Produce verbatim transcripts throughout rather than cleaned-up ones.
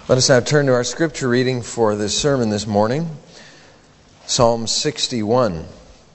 Let us now turn to our scripture reading for this sermon this morning, Psalm sixty-one.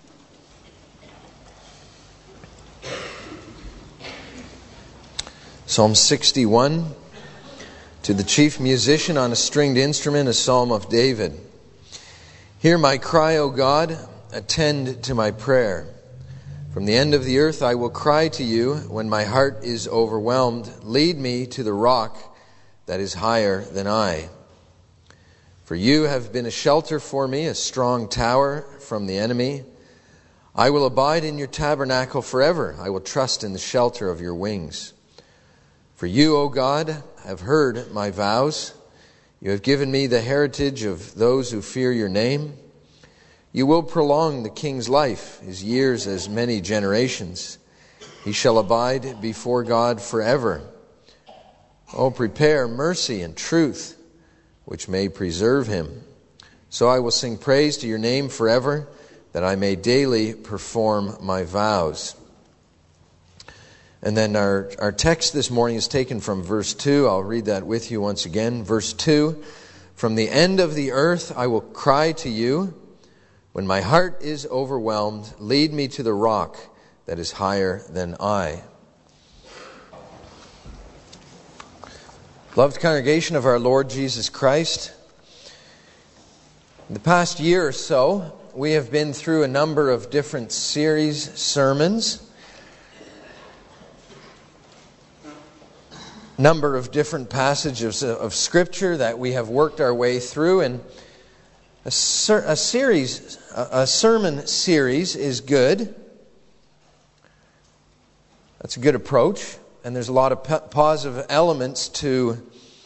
Psalm sixty-one, to the chief musician on a stringed instrument, a psalm of David. Hear my cry, O God, attend to my prayer. From the end of the earth I will cry to you when my heart is overwhelmed. Lead me to the rock that is higher than I. For you have been a shelter for me, a strong tower from the enemy. I will abide in your tabernacle forever. I will trust in the shelter of your wings. For you, O God, have heard my vows. You have given me the heritage of those who fear your name. You will prolong the king's life, his years as many generations. He shall abide before God forever. Oh, prepare mercy and truth, which may preserve him. So I will sing praise to your name forever, that I may daily perform my vows. And then our, our text this morning is taken from verse two. I'll read that with you once again. Verse two, from the end of the earth I will cry to you. When my heart is overwhelmed, lead me to the rock that is higher than I. Loved congregation of our Lord Jesus Christ, in the past year or so, we have been through a number of different series sermons, number of different passages of Scripture that we have worked our way through, and a, ser- a series, a, a sermon series is good. That's a good approach. And there's a lot of p- positive elements to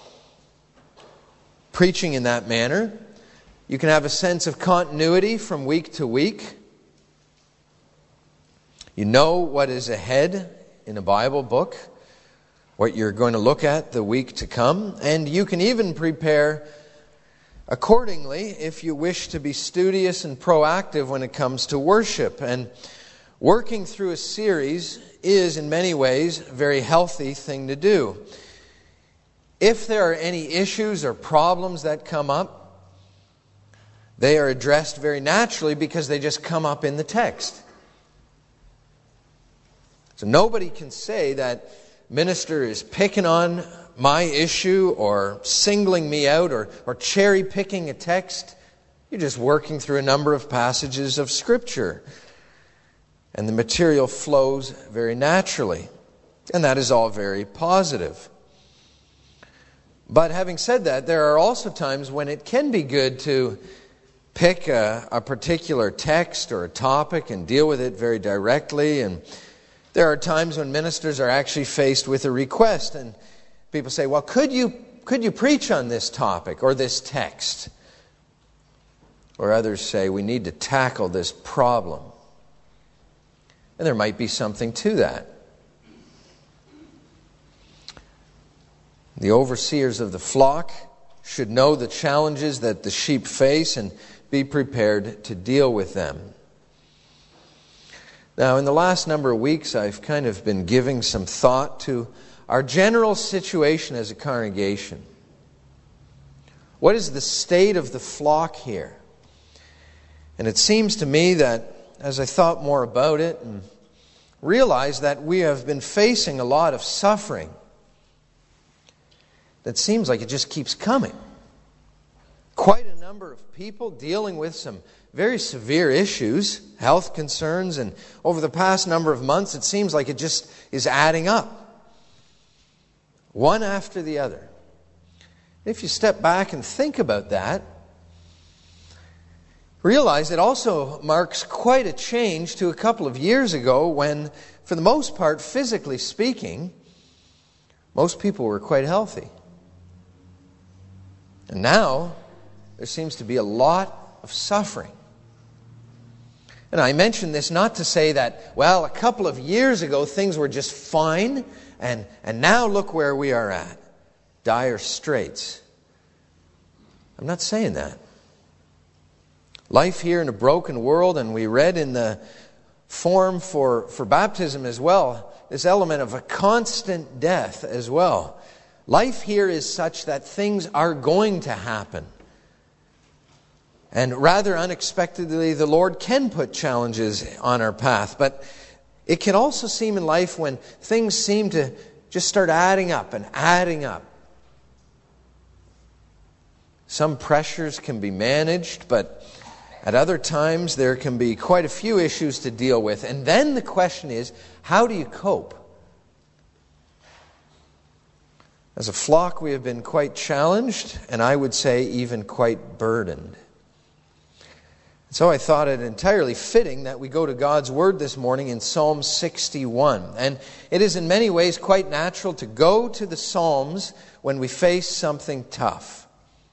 preaching in that manner. You can have a sense of continuity from week to week. You know what is ahead in a Bible book, what you're going to look at the week to come. And you can even prepare accordingly if you wish to be studious and proactive when it comes to worship. And working through a series is in many ways a very healthy thing to do. If there are any issues or problems that come up, they are addressed very naturally because they just come up in the text. So nobody can say that minister is picking on my issue or singling me out or, or cherry picking a text. You're just working through a number of passages of Scripture. And the material flows very naturally. And that is all very positive. But having said that, there are also times when it can be good to pick a, a particular text or a topic and deal with it very directly. And there are times when ministers are actually faced with a request. And people say, well, could you, could you preach on this topic or this text? Or others say, we need to tackle this problem. And there might be something to that. The overseers of the flock should know the challenges that the sheep face and be prepared to deal with them. Now, in the last number of weeks, I've kind of been giving some thought to our general situation as a congregation. What is the state of the flock here? And it seems to me that as I thought more about it and realized that we have been facing a lot of suffering that seems like it just keeps coming. Quite a number of people dealing with some very severe issues, health concerns, and over the past number of months it seems like it just is adding up. One after the other. If you step back and think about that, realize it also marks quite a change to a couple of years ago when, for the most part, physically speaking, most people were quite healthy. And now, there seems to be a lot of suffering. And I mention this not to say that, well, a couple of years ago things were just fine, and, and now look where we are at. Dire straits. I'm not saying that. Life here in a broken world, and we read in the form for, for baptism as well, this element of a constant death as well. Life here is such that things are going to happen. And rather unexpectedly, the Lord can put challenges on our path. But it can also seem in life when things seem to just start adding up and adding up. Some pressures can be managed, but at other times there can be quite a few issues to deal with. And then the question is, how do you cope? As a flock, we have been quite challenged, and I would say even quite burdened. So I thought it entirely fitting that we go to God's Word this morning in Psalm sixty-one. And it is in many ways quite natural to go to the Psalms when we face something tough.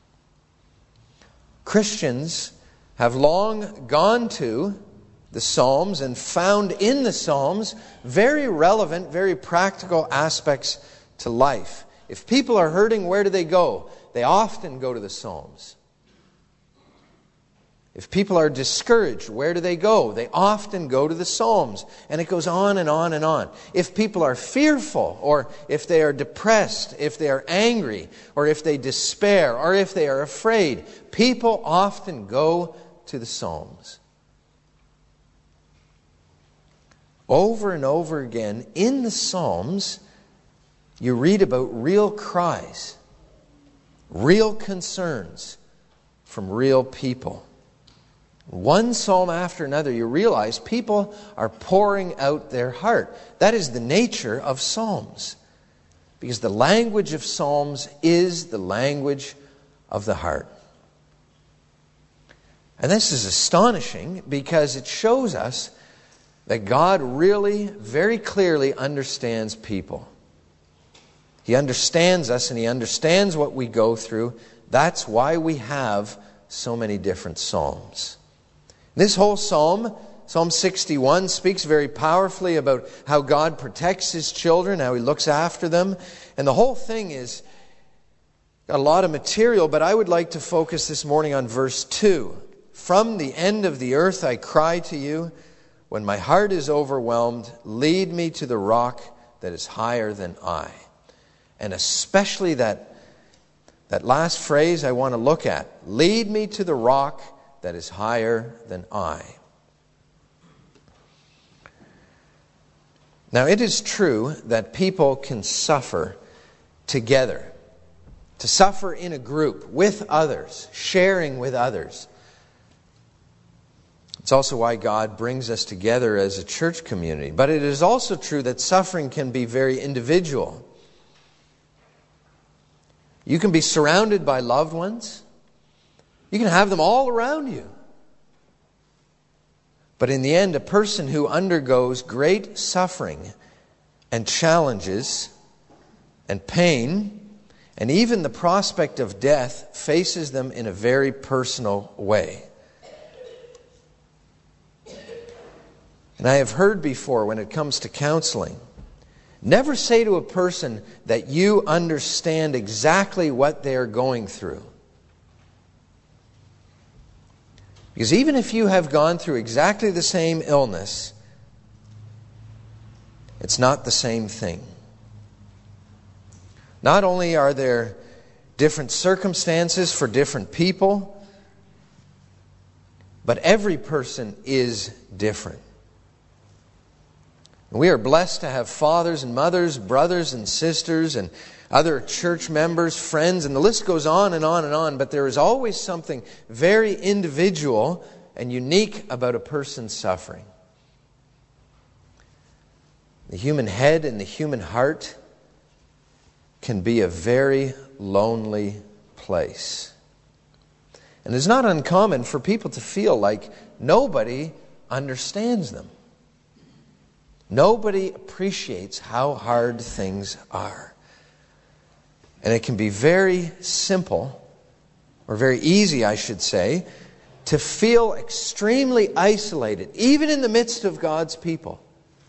Christians have long gone to the Psalms and found in the Psalms very relevant, very practical aspects to life. If people are hurting, where do they go? They often go to the Psalms. If people are discouraged, where do they go? They often go to the Psalms. And it goes on and on and on. If people are fearful, or if they are depressed, if they are angry, or if they despair, or if they are afraid, people often go to the Psalms. Over and over again, in the Psalms, you read about real cries, real concerns from real people. One psalm after another, you realize people are pouring out their heart. That is the nature of psalms. Because the language of psalms is the language of the heart. And this is astonishing because it shows us that God really, very clearly understands people. He understands us and He understands what we go through. That's why we have so many different psalms. This whole psalm, Psalm sixty-one, speaks very powerfully about how God protects His children, how He looks after them. And the whole thing is got a lot of material, but I would like to focus this morning on verse two. From the end of the earth I cry to you. When my heart is overwhelmed, lead me to the rock that is higher than I. And especially that, that last phrase I want to look at. Lead me to the rock that is higher than I. Now, it is true that people can suffer together. To suffer in a group, with others, sharing with others. It's also why God brings us together as a church community. But it is also true that suffering can be very individual. You can be surrounded by loved ones. You can have them all around you. But in the end, a person who undergoes great suffering and challenges and pain and even the prospect of death faces them in a very personal way. And I have heard before when it comes to counseling, never say to a person that you understand exactly what they are going through. Because even if you have gone through exactly the same illness, it's not the same thing. Not only are there different circumstances for different people, but every person is different. We are blessed to have fathers and mothers, brothers and sisters, and other church members, friends, and the list goes on and on and on, but there is always something very individual and unique about a person's suffering. The human head and the human heart can be a very lonely place. And it's not uncommon for people to feel like nobody understands them. Nobody appreciates how hard things are. And it can be very simple, or very easy, I should say, to feel extremely isolated, even in the midst of God's people.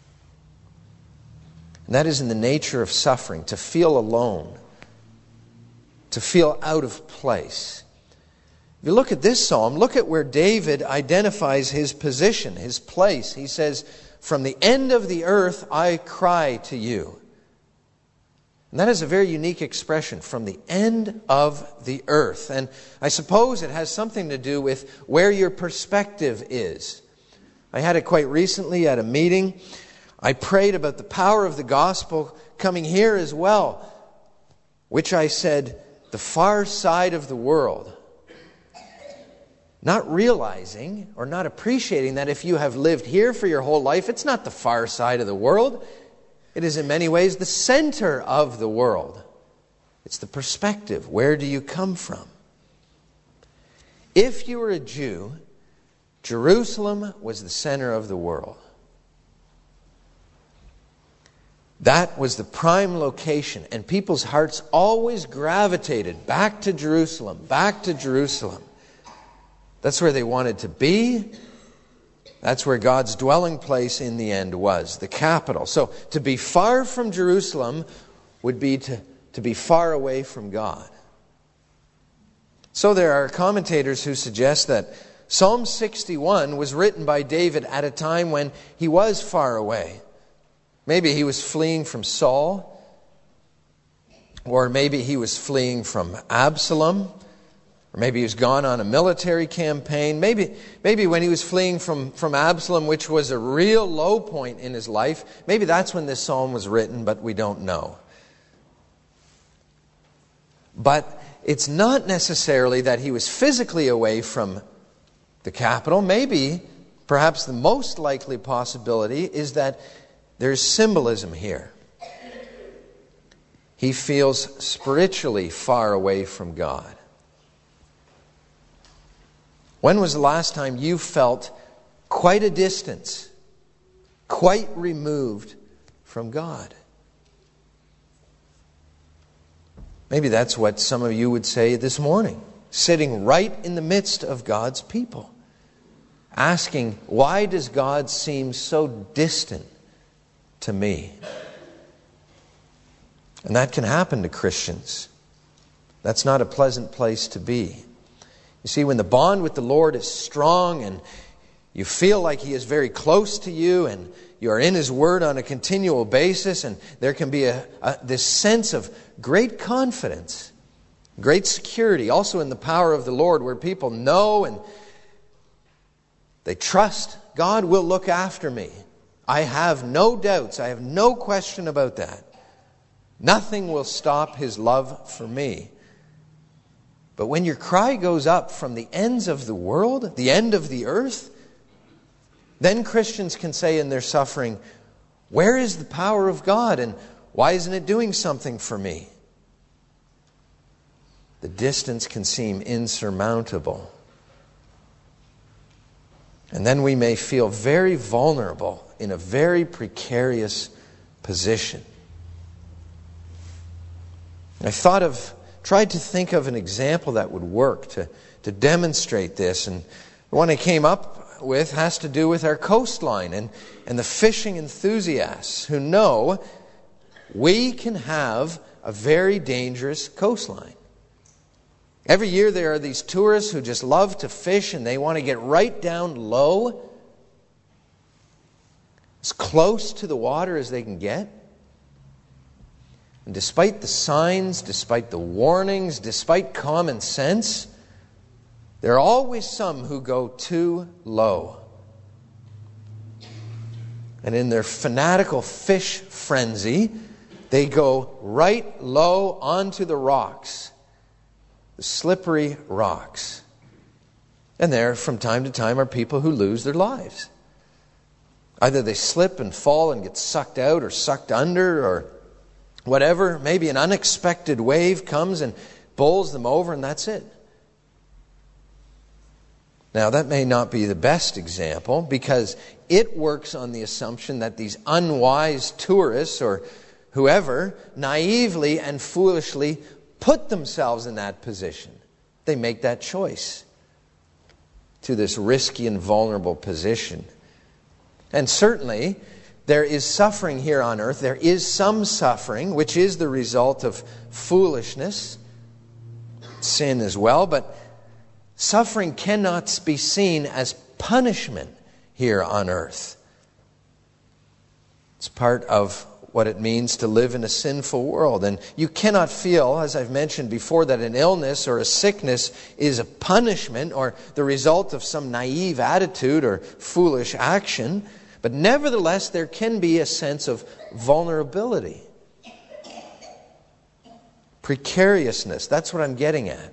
And that is in the nature of suffering, to feel alone, to feel out of place. If you look at this psalm, look at where David identifies his position, his place. He says, "From the end of the earth I cry to you." And that is a very unique expression, from the end of the earth. And I suppose it has something to do with where your perspective is. I had it quite recently at a meeting. I prayed about the power of the gospel coming here as well, which I said, the far side of the world. Not realizing or not appreciating that if you have lived here for your whole life, it's not the far side of the world. It is in many ways the center of the world. It's the perspective. Where do you come from? If you were a Jew, Jerusalem was the center of the world. That was the prime location, and people's hearts always gravitated back to Jerusalem, back to Jerusalem. That's where they wanted to be. That's where God's dwelling place in the end was, the capital. So to be far from Jerusalem would be to, to be far away from God. So there are commentators who suggest that Psalm sixty-one was written by David at a time when he was far away. Maybe he was fleeing from Saul, or maybe he was fleeing from Absalom, or maybe he was gone on a military campaign. Maybe, maybe when he was fleeing from, from Absalom, which was a real low point in his life, maybe that's when this psalm was written, but we don't know. But it's not necessarily that he was physically away from the capital. Maybe, perhaps the most likely possibility is that there's symbolism here. He feels spiritually far away from God. When was the last time you felt quite a distance, quite removed from God? Maybe that's what some of you would say this morning, sitting right in the midst of God's people, asking, why does God seem so distant to me? And that can happen to Christians. That's not a pleasant place to be. You see, when the bond with the Lord is strong and you feel like He is very close to you and you are in His Word on a continual basis, and there can be a, a, this sense of great confidence, great security, also in the power of the Lord, where people know and they trust God will look after me. I have no doubts. I have no question about that. Nothing will stop His love for me. But when your cry goes up from the ends of the world, the end of the earth, then Christians can say in their suffering, where is the power of God, and why isn't it doing something for me? The distance can seem insurmountable. And then we may feel very vulnerable in a very precarious position. I thought of, tried to think of an example that would work to, to demonstrate this. And the one I came up with has to do with our coastline and, and the fishing enthusiasts who know we can have a very dangerous coastline. Every year there are these tourists who just love to fish and they want to get right down low, as close to the water as they can get. And despite the signs, despite the warnings, despite common sense, there are always some who go too low. And in their fanatical fish frenzy, they go right low onto the rocks, the slippery rocks. And there, from time to time, are people who lose their lives. Either they slip and fall and get sucked out or sucked under or whatever. Maybe an unexpected wave comes and bowls them over, and that's it. Now, that may not be the best example because it works on the assumption that these unwise tourists or whoever naively and foolishly put themselves in that position. They make that choice to this risky and vulnerable position. And certainly, there is suffering here on earth. There is some suffering, which is the result of foolishness, sin as well. But suffering cannot be seen as punishment here on earth. It's part of what it means to live in a sinful world. And you cannot feel, as I've mentioned before, that an illness or a sickness is a punishment or the result of some naive attitude or foolish action. But nevertheless, there can be a sense of vulnerability. Precariousness, that's what I'm getting at.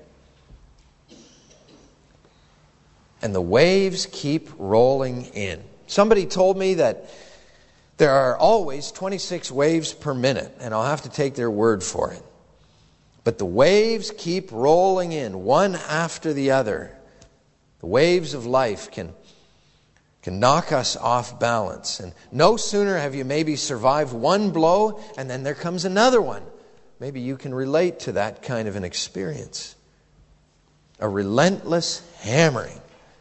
And the waves keep rolling in. Somebody told me that there are always twenty-six waves per minute, and I'll have to take their word for it. But the waves keep rolling in, one after the other. The waves of life can, can knock us off balance. And no sooner have you maybe survived one blow, and then there comes another one. Maybe you can relate to that kind of an experience. A relentless hammering.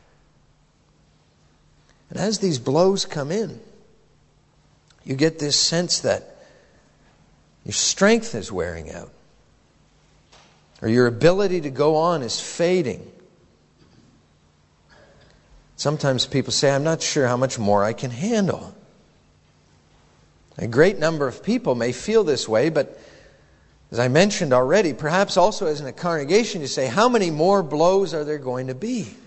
And as these blows come in, you get this sense that your strength is wearing out, or your ability to go on is fading. Sometimes people say, I'm not sure how much more I can handle. A great number of people may feel this way, but as I mentioned already, perhaps also as in a congregation, you say, how many more blows are there going to be?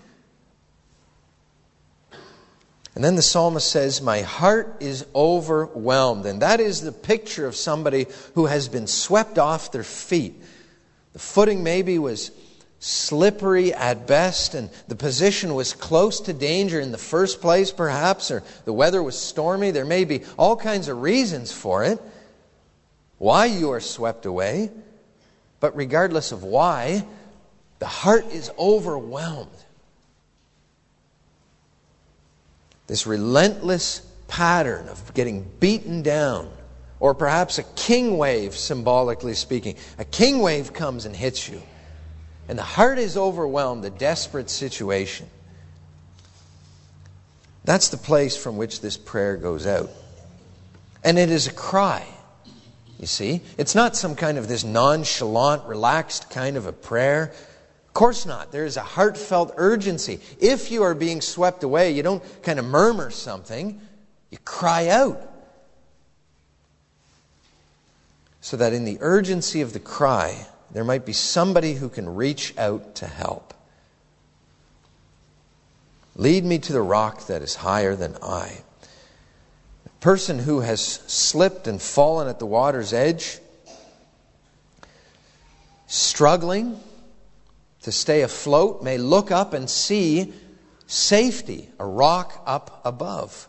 And then the psalmist says, my heart is overwhelmed. And that is the picture of somebody who has been swept off their feet. The footing maybe was slippery at best, and the position was close to danger in the first place, perhaps, or the weather was stormy. There may be all kinds of reasons for it, why you are swept away. But regardless of why, the heart is overwhelmed. This relentless pattern of getting beaten down, or perhaps a king wave, symbolically speaking. A king wave comes and hits you, and the heart is overwhelmed, a desperate situation. That's the place from which this prayer goes out. And it is a cry, you see. It's not some kind of this nonchalant, relaxed kind of a prayer. Of course not. There is a heartfelt urgency. If you are being swept away, you don't kind of murmur something. You cry out. So that in the urgency of the cry, there might be somebody who can reach out to help. Lead me to the rock that is higher than I. A person who has slipped and fallen at the water's edge, struggling to stay afloat, may look up and see safety, a rock up above.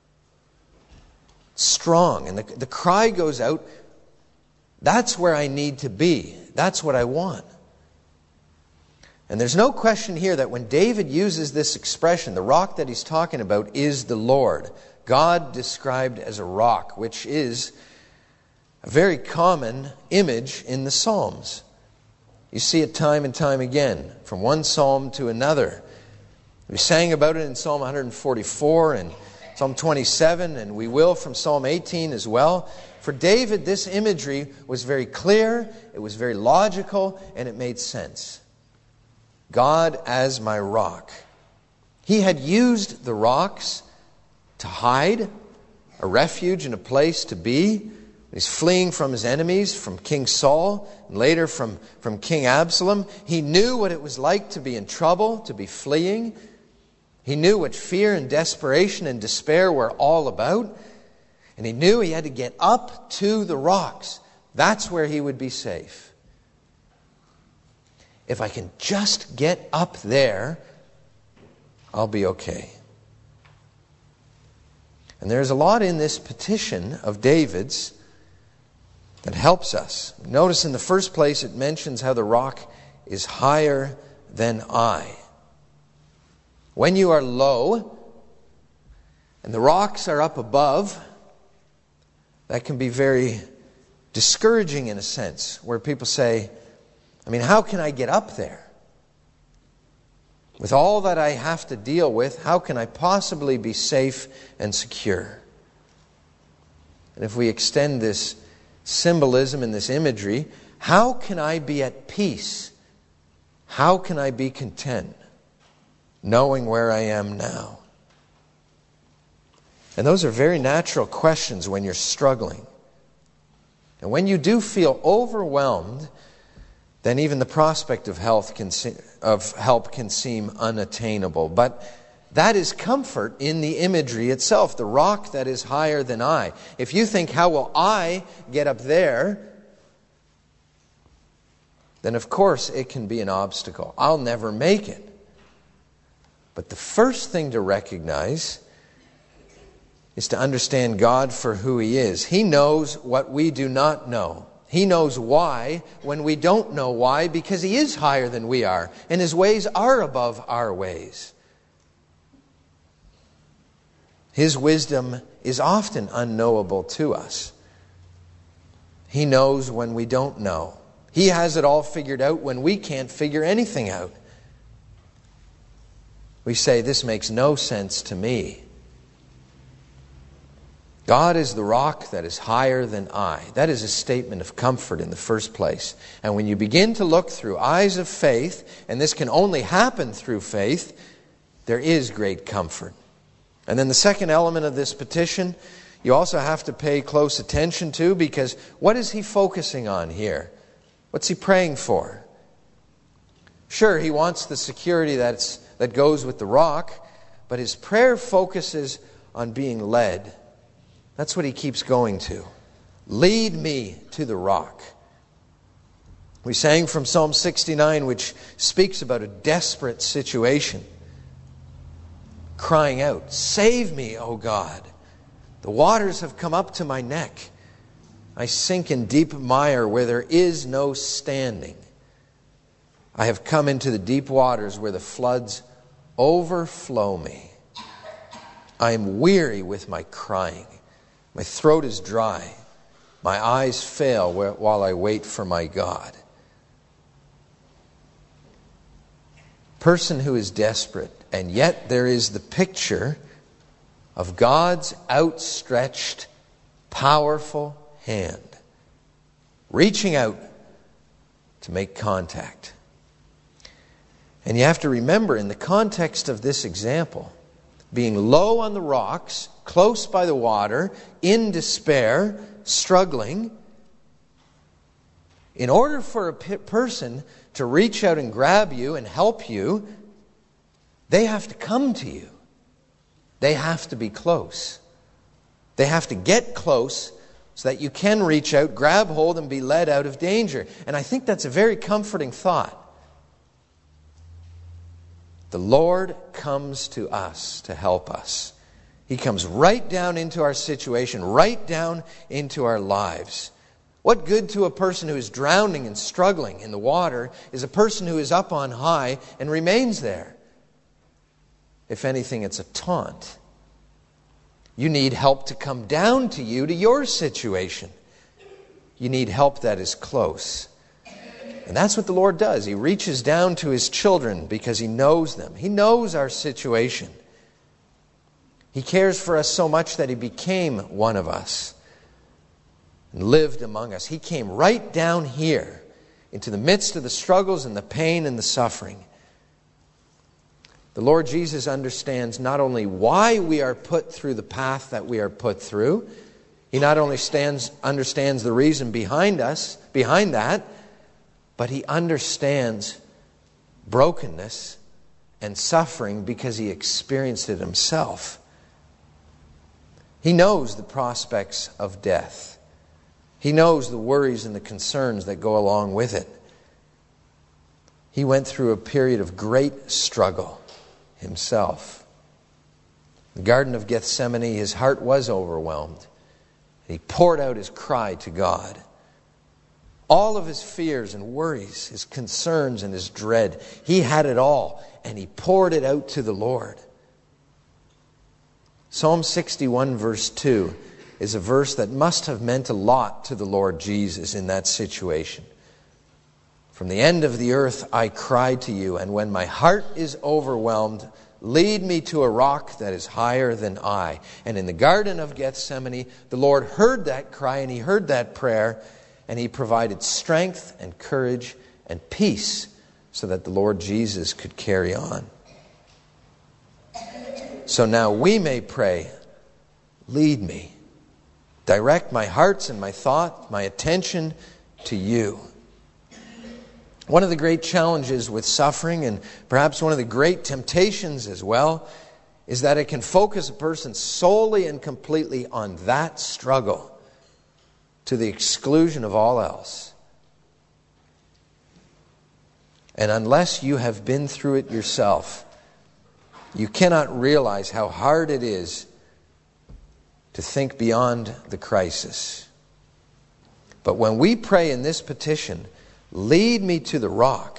Strong. And the, the cry goes out, that's where I need to be. That's what I want. And there's no question here that when David uses this expression, the rock that he's talking about is the Lord. God described as a rock, which is a very common image in the Psalms. You see it time and time again, from one psalm to another. We sang about it in Psalm one forty-four and Psalm twenty-seven, and we will from Psalm eighteen as well. For David, this imagery was very clear, it was very logical, and it made sense. God as my rock. He had used the rocks to hide, a refuge and a place to be. He's fleeing from his enemies, from King Saul, and later from, from King Absalom. He knew what it was like to be in trouble, to be fleeing. He knew what fear and desperation and despair were all about. And he knew he had to get up to the rocks. That's where he would be safe. If I can just get up there, I'll be okay. And there's a lot in this petition of David's that helps us. Notice in the first place it mentions how the rock is higher than I. When you are low and the rocks are up above, that can be very discouraging in a sense, where people say, I mean, how can I get up there? With all that I have to deal with, how can I possibly be safe and secure? And if we extend this symbolism and this imagery, how can I be at peace? How can I be content, knowing where I am now? And those are very natural questions when you're struggling. And when you do feel overwhelmed, then even the prospect of health can se- of help can seem unattainable. But that is comfort in the imagery itself, the rock that is higher than I. If you think, how will I get up there? Then of course it can be an obstacle. I'll never make it. But the first thing to recognize is to understand God for who He is. He knows what we do not know. He knows why when we don't know why, because He is higher than we are, and His ways are above our ways. His wisdom is often unknowable to us. He knows when we don't know. He has it all figured out when we can't figure anything out. We say, this makes no sense to me. God is the rock that is higher than I. That is a statement of comfort in the first place. And when you begin to look through eyes of faith, and this can only happen through faith, there is great comfort. And then the second element of this petition, you also have to pay close attention to, because what is he focusing on here? What's he praying for? Sure, he wants the security that's, that goes with the rock, but his prayer focuses on being led. That's what he keeps going to. Lead me to the rock. We sang from Psalm sixty-nine, which speaks about a desperate situation. Crying out, save me, O God. The waters have come up to my neck. I sink in deep mire where there is no standing. I have come into the deep waters where the floods overflow me. I am weary with my crying. My throat is dry. My eyes fail while I wait for my God. Person who is desperate, and yet there is the picture of God's outstretched, powerful hand, reaching out to make contact. And you have to remember, in the context of this example, being low on the rocks, close by the water, in despair, struggling, in order for a person to reach out and grab you and help you, they have to come to you. They have to be close. They have to get close so that you can reach out, grab hold, and be led out of danger. And I think that's a very comforting thought. The Lord comes to us to help us. He comes right down into our situation, right down into our lives. What good to a person who is drowning and struggling in the water is a person who is up on high and remains there? If anything, it's a taunt. You need help to come down to you, to your situation. You need help that is close. And that's what the Lord does. He reaches down to His children because He knows them. He knows our situation. He cares for us so much that He became one of us and lived among us. He came right down here into the midst of the struggles and the pain and the suffering. The Lord Jesus understands not only why we are put through the path that we are put through, He not only stands, understands the reason behind us, behind that, but He understands brokenness and suffering because He experienced it Himself. He knows the prospects of death. He knows the worries and the concerns that go along with it. He went through a period of great struggle Himself. In the Garden of Gethsemane, His heart was overwhelmed. He poured out His cry to God. All of His fears and worries, His concerns and His dread, He had it all, and He poured it out to the Lord. Psalm sixty-one verse two is a verse that must have meant a lot to the Lord Jesus in that situation. From the end of the earth I cry to you, and when my heart is overwhelmed, lead me to a rock that is higher than I. And in the Garden of Gethsemane, the Lord heard that cry and He heard that prayer, and He provided strength and courage and peace so that the Lord Jesus could carry on. So now we may pray, lead me. Direct my hearts and my thought, my attention to you. One of the great challenges with suffering, and perhaps one of the great temptations as well, is that it can focus a person solely and completely on that struggle to the exclusion of all else. And unless you have been through it yourself, you cannot realize how hard it is to think beyond the crisis. But when we pray in this petition, lead me to the rock,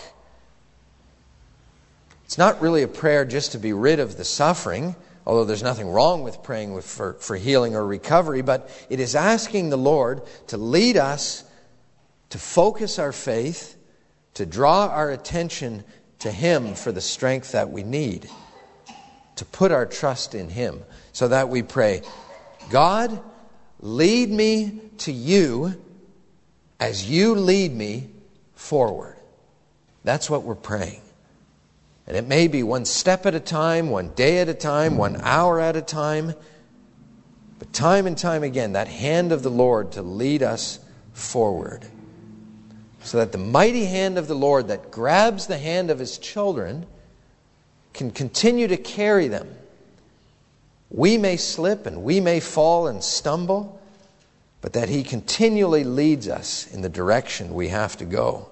it's not really a prayer just to be rid of the suffering, although there's nothing wrong with praying with, for, for healing or recovery, but it is asking the Lord to lead us to focus our faith, to draw our attention to Him for the strength that we need, to put our trust in Him, so that we pray, God, lead me to you as you lead me forward. That's what we're praying. And it may be one step at a time, one day at a time, one hour at a time. But time and time again, that hand of the Lord to lead us forward. So that the mighty hand of the Lord that grabs the hand of His children can continue to carry them. We may slip and we may fall and stumble, but that He continually leads us in the direction we have to go.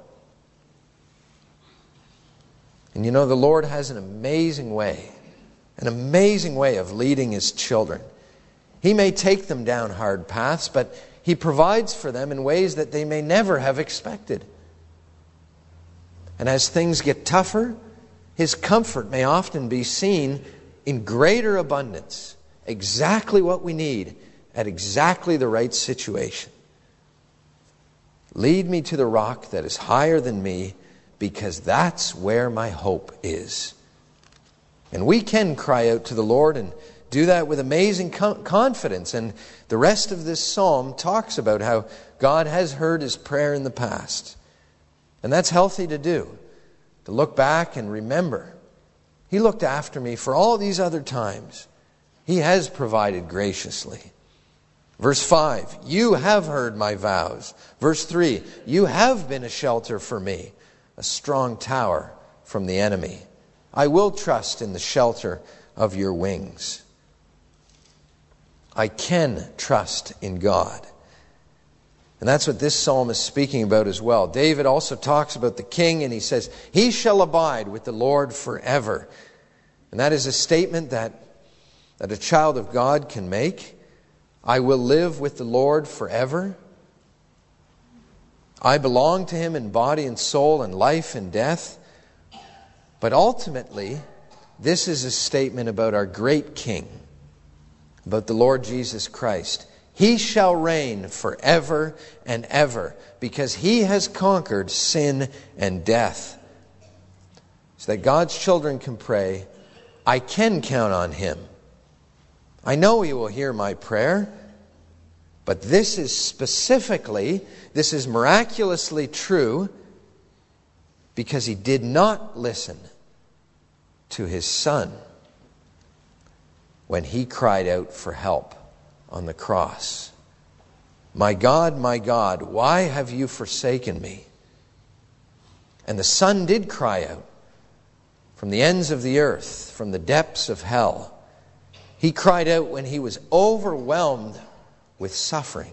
And you know, the Lord has an amazing way, an amazing way of leading His children. He may take them down hard paths, but He provides for them in ways that they may never have expected. And as things get tougher, His comfort may often be seen in greater abundance, exactly what we need at exactly the right situation. Lead me to the rock that is higher than me, because that's where my hope is. And we can cry out to the Lord and do that with amazing confidence. And the rest of this psalm talks about how God has heard His prayer in the past. And that's healthy to do, to look back and remember, He looked after me for all these other times. He has provided graciously. Verse five, you have heard my vows. Verse three, you have been a shelter for me, a strong tower from the enemy. I will trust in the shelter of your wings. I can trust in God. And that's what this psalm is speaking about as well. David also talks about the king, and he says, he shall abide with the Lord forever. And that is a statement that, that a child of God can make. I will live with the Lord forever. I belong to Him in body and soul and life and death. But ultimately, this is a statement about our great King, about the Lord Jesus Christ. He shall reign forever and ever, because He has conquered sin and death. So that God's children can pray, I can count on Him. I know He will hear my prayer, but this is specifically, this is miraculously true because He did not listen to His Son when He cried out for help on the cross. My God, my God, why have you forsaken me? And the Son did cry out from the ends of the earth, from the depths of hell. He cried out when He was overwhelmed with suffering.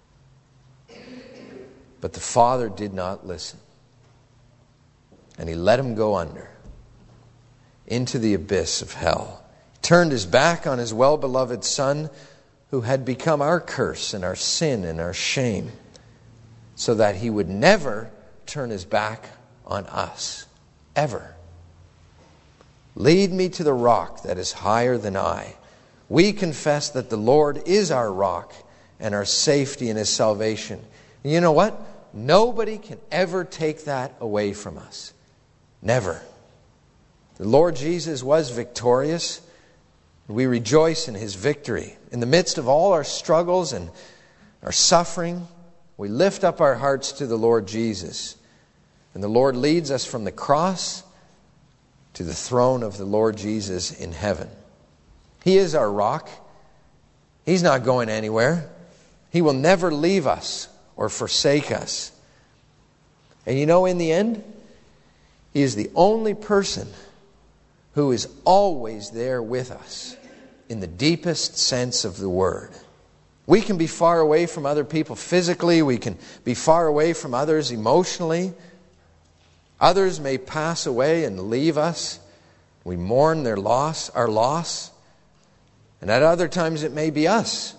But the Father did not listen. And He let Him go under into the abyss of hell. He turned His back on His well-beloved Son, who had become our curse and our sin and our shame, so that He would never turn His back on us, ever. Lead me to the rock that is higher than I. We confess that the Lord is our rock and our safety in His salvation. And you know what? Nobody can ever take that away from us. Never. The Lord Jesus was victorious. We rejoice in His victory. In the midst of all our struggles and our suffering, we lift up our hearts to the Lord Jesus. And the Lord leads us from the cross to the throne of the Lord Jesus in heaven. He is our rock. He's not going anywhere. He will never leave us or forsake us. And you know, in the end, He is the only person who is always there with us in the deepest sense of the word. We can be far away from other people physically. We can be far away from others emotionally. Others may pass away and leave us. We mourn their loss, our loss. And at other times it may be us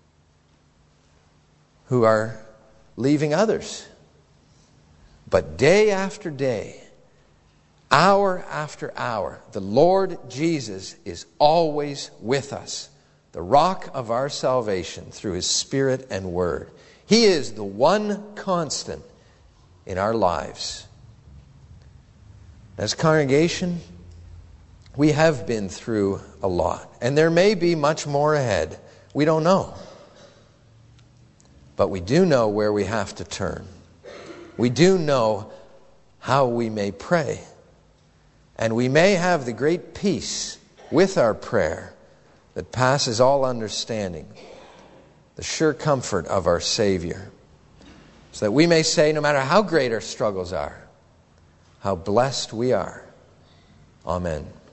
who are leaving others. But day after day, hour after hour, the Lord Jesus is always with us, the rock of our salvation through His Spirit and Word. He is the one constant in our lives. As a congregation, we have been through a lot, and there may be much more ahead. We don't know. But we do know where we have to turn. We do know how we may pray. And we may have the great peace with our prayer that passes all understanding, the sure comfort of our Savior, so that we may say, no matter how great our struggles are, how blessed we are. Amen.